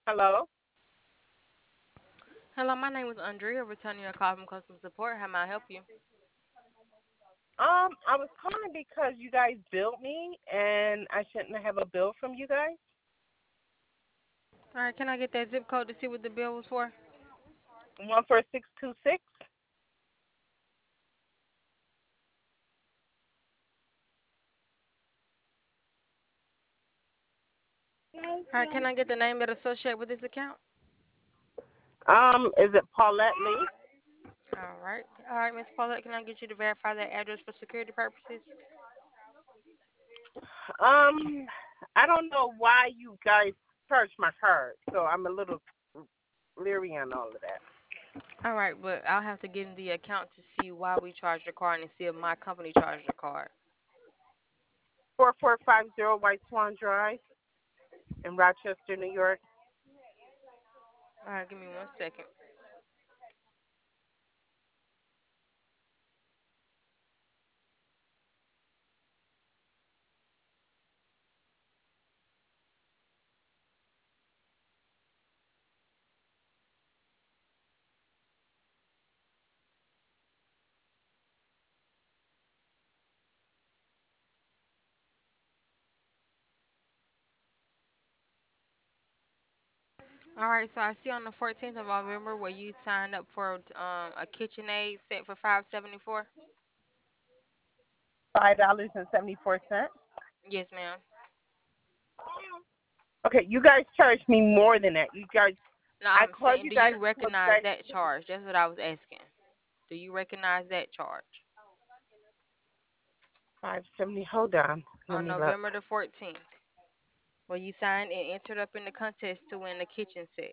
Hello. Hello, my name is Andrea, returning your call from customer support. How may I help you? I was calling because you guys billed me, and I shouldn't have a bill from you guys. All right, can I get that zip code to see what the bill was for? 14626. All right, can I get the name that associated with this account? Is it Paulette Lee? All right, Miss Paulette, can I get you to verify that address for security purposes? Um, I don't know why you guys charged my card, so I'm a little leery on all of that. All right, but I'll have to get in the account to see why we charged your card and see if my company charged your card. 4450 White Swan Drive in Rochester, New York. All right, give me 1 second. All right, so I see on the 14th of November where you signed up for a KitchenAid set for 574. $5.74. Yes, ma'am. Okay, you guys charged me more than that. No, I I'm called saying, you do guys. you You recognize guys that charge? That's what I was asking. Do you recognize that charge? 570. Hold on. Let On me look. November the 14th, where you signed and entered up in the contest to win the kitchen set.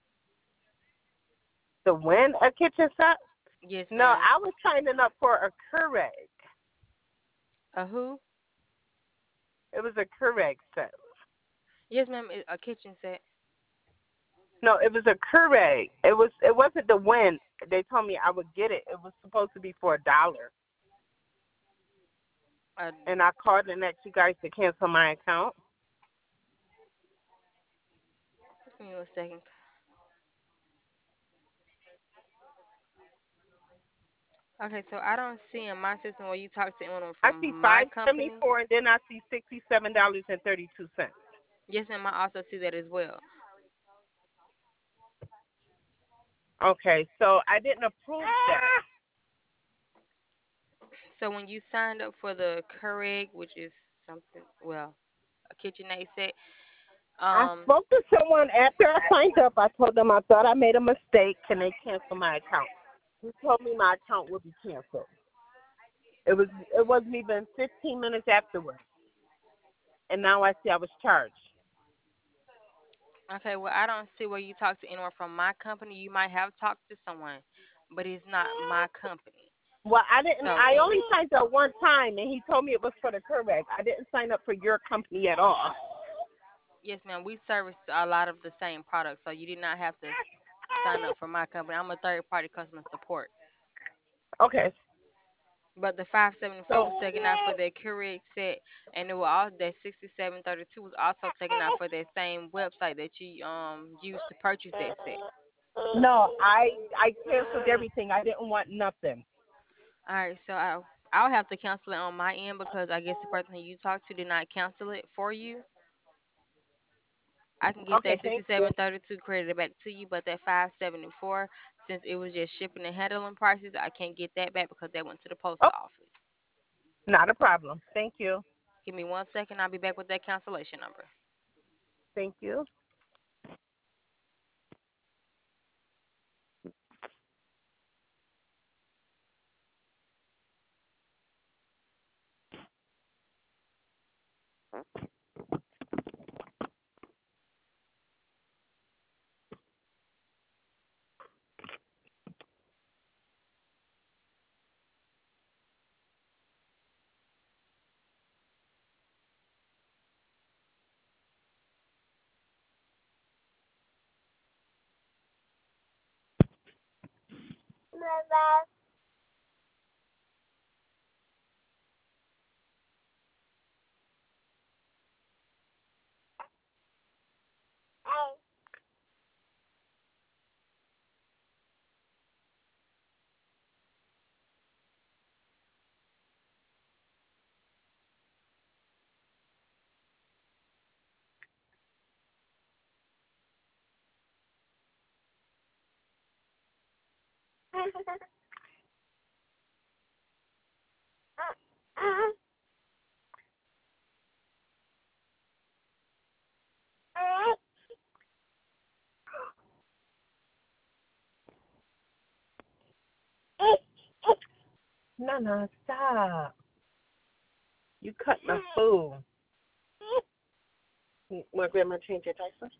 To win a kitchen set? Yes, No, ma'am. I was signing up for a Keurig. A who? It was a Keurig set. Yes, ma'am. A kitchen set. No, it was a Keurig. It wasn't the win. They told me I would get it. It was supposed to be for $1. Uh, And I called and asked you guys to cancel my account. Give me 1 second. Okay, so I don't see in my system where you talked to anyone I see from my company. 574 and then I see $67.32. Yes, ma'am. I also see that as well. Okay, so I didn't approve that. So when you signed up for the Keurig, which is something, well, a KitchenAid set, I um, spoke to someone after I signed up. I told them I thought I made a mistake. Can they cancel my account? He told me my account would be canceled. It wasn't even 15 minutes afterwards, and now I see I was charged. okay, well, I don't see where you talked to anyone from my company. You might have talked to someone, but it's not my company. Well, I didn't. So, I only signed up one time, and he told me it was for the Keurig. I didn't sign up for your company at all. yes, ma'am, we service a lot of the same products, so you did not have to sign up for my company. I'm a third party customer support. Okay, But the 574 so was taken out for that Keurig set, and it was all that 6732 was also taken out for that same website that you used to purchase that set. no, I canceled everything. I didn't want nothing. All right, so I'll have to cancel it on my end because I guess the person you talked to did not cancel it for you. I can get Okay, that thank you. 6732 credited back to you, but that 574, since it was just shipping and handling prices, I can't get that back because that went to the post Oh, office. not a problem. Thank you. Give me 1 second, I'll be back with that cancellation number. Thank you. No, stop. You cut my food. Want grandma change your diaper?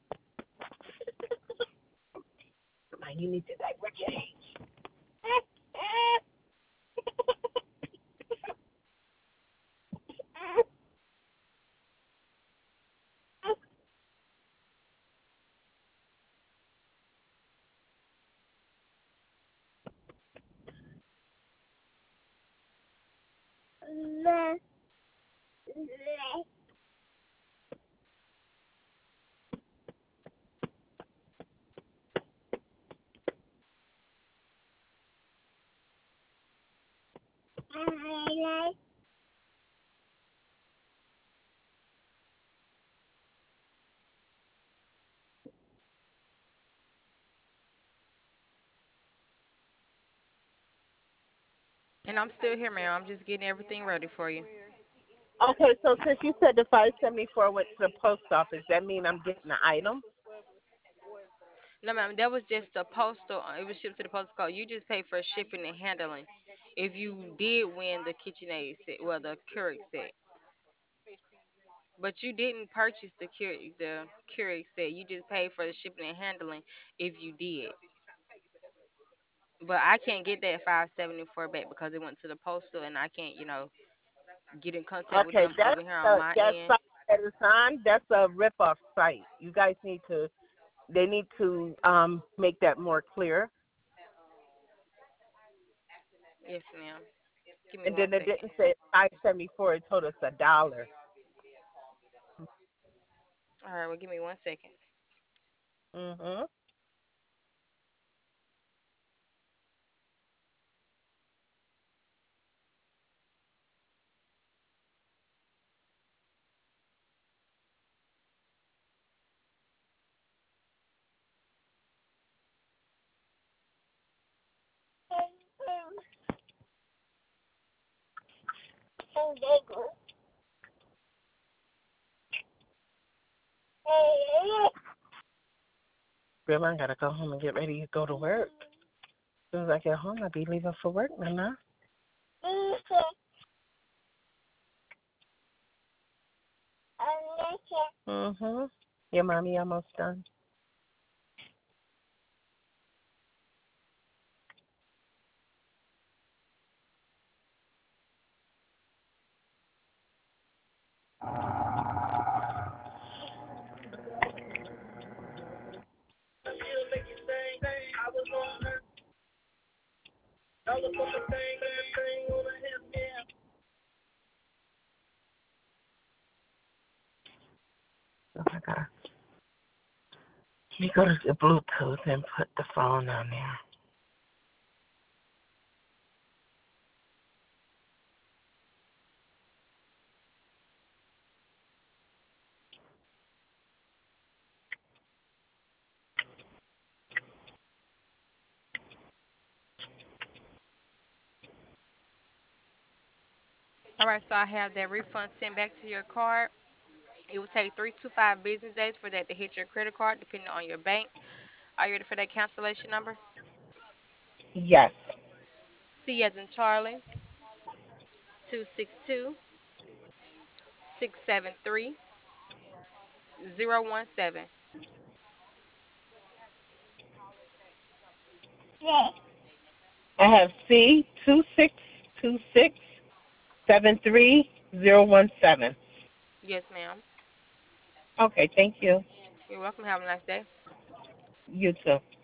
Come on, you need to diaper change. And I'm still here, ma'am. I'm just getting everything ready for you. Okay, so since you said the 574 went to the post office, that mean I'm getting the item? No, ma'am, that was just the postal. It was shipped to the postal code. You just paid for shipping and handling. If you did win the KitchenAid set, well, the Keurig set, but you didn't purchase the Keurig set. You just paid for the shipping and handling. If you did, but I can't get that 574 back because it went to the postal, and I can't, get in contact with Okay, them over here on my that end. site that is on. That's a rip-off site. You guys need to. They need to make that more clear. Yes, ma'am. Give me And one then it second. didn't say 574. It told us $1. All right, well, give me one second. Mhm. Grandma, I gotta go home and get ready to go to work. As soon as I get home, I'll be leaving for work, Nana. Mhm. Your mommy almost done. Oh my God. You go to the Bluetooth and put the phone on there. All right, so I have that refund sent back to your card. It will take 3 to 5 business days for that to hit your credit card, depending on your bank. Are you ready for that cancellation number? Yes. C as in Charlie, 262-673-017. I have C 262673 017. Yes, ma'am. Okay, thank you. You're welcome. Have a nice day. You too.